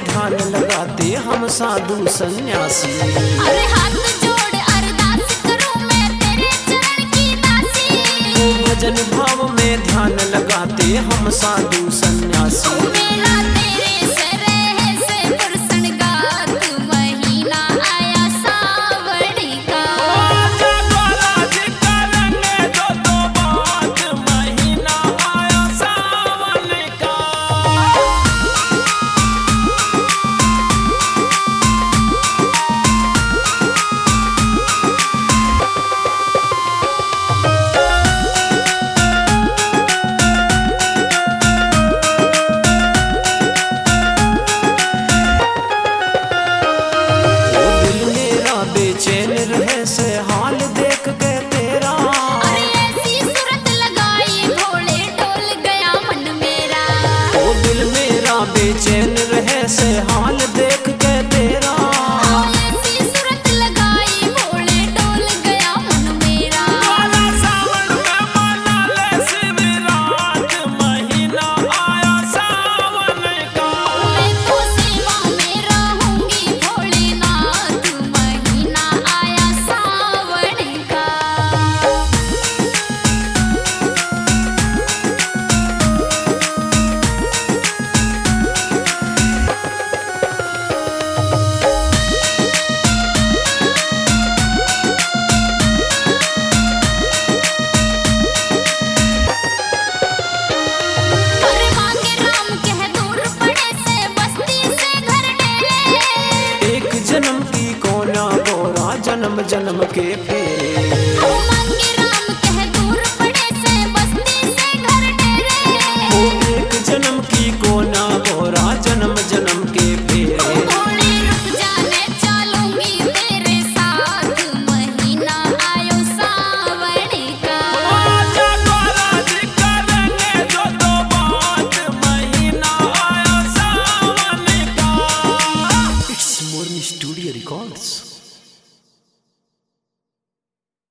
ध्यान लगाते हम साधु सन्यासी। अरे हाथ जोड़ अरदास करूं मैं तेरे चरण की दासी। भजन भाव में ध्यान लगाते हम साधु सन्यासी। मेरा तेरे सरह से पुरसन गात महीना आया सावड़ी का। महीना आया सावन का। बेचैन रहे से हाल देख के तेरा। अरे ऐसी सूरत लगाई भोले डोल गया मन मेरा। ओ दिल मेरा बेचैन रहे से हाल देख के तेरा। ऐसी सूरत लगाई भोले डोल गया मन मेरा। सावन में मना ले शिवरात महीना आया सावन का। मैं तो सेवा में रहूंगी भोलेनाथ महीना आया सावन का। अरे मांगे राम कह दूर पड़े से बस्ती से घर डेरे। एक जन्म की कोना गोरा जन्म जन्म के फेरे।